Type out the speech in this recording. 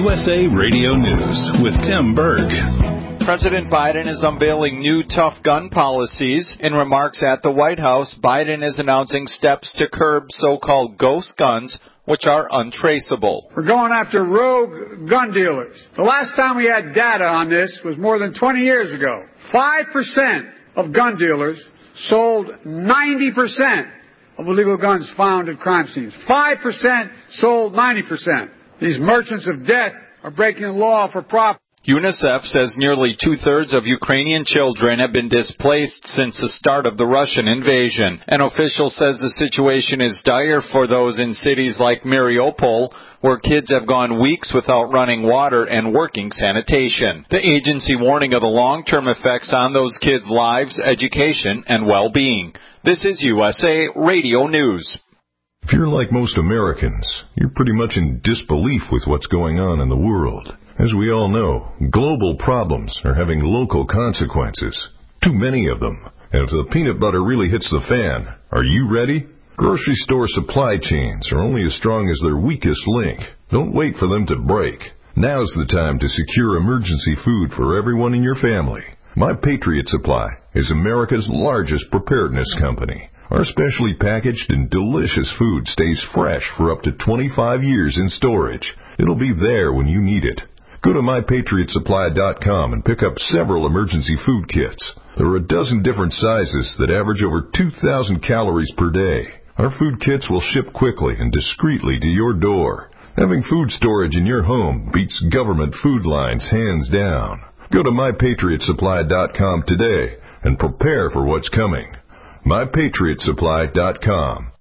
USA Radio News with Tim Berg. President Biden is unveiling new tough gun policies. In remarks at the White House, Biden is announcing steps to curb so-called ghost guns, which are untraceable. We're going after rogue gun dealers. The last time we had data on this was more than 20 years ago. 5% of gun dealers sold 90% of illegal guns found at crime scenes. 5% sold 90%. These merchants of death are breaking the law for profit. UNICEF says nearly two-thirds of Ukrainian children have been displaced since the start of the Russian invasion. An official says the situation is dire for those in cities like Mariupol, where kids have gone weeks without running water and working sanitation. The agency warning of the long-term effects on those kids' lives, education, and well-being. This is USA Radio News. If you're like most Americans, you're pretty much in disbelief with what's going on in the world. As we all know, global problems are having local consequences. Too many of them. And if the peanut butter really hits the fan, are you ready? Grocery store supply chains are only as strong as their weakest link. Don't wait for them to break. Now's the time to secure emergency food for everyone in your family. My Patriot Supply is America's largest preparedness company. Our specially packaged and delicious food stays fresh for up to 25 years in storage. It'll be there when you need it. Go to MyPatriotSupply.com and pick up several emergency food kits. There are a dozen different sizes that average over 2,000 calories per day. Our food kits will ship quickly and discreetly to your door. Having food storage in your home beats government food lines hands down. Go to MyPatriotSupply.com today and prepare for what's coming. MyPatriotSupply.com.